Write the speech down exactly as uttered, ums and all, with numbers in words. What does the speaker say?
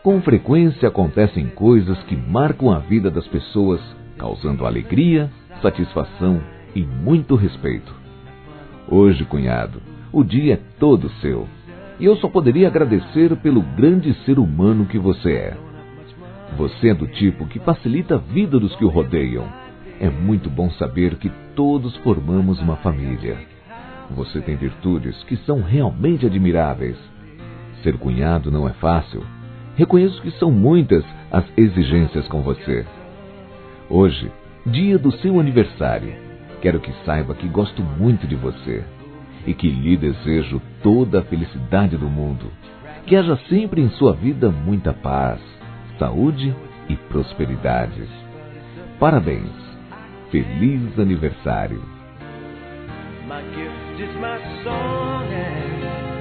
Com frequência acontecem coisas que marcam a vida das pessoas, causando alegria, satisfação e muito respeito. Hoje, cunhado, o dia é todo seu. E eu só poderia agradecer pelo grande ser humano que você é. Você é do tipo que facilita a vida dos que o rodeiam. É muito bom saber que todos formamos uma família. Você tem virtudes que são realmente admiráveis. Ser cunhado não é fácil. Reconheço que são muitas as exigências com você. Hoje, dia do seu aniversário, quero que saiba que gosto muito de você e que lhe desejo toda a felicidade do mundo. Que haja sempre em sua vida muita paz, saúde e prosperidade. Parabéns! Feliz aniversário! My gift is my song and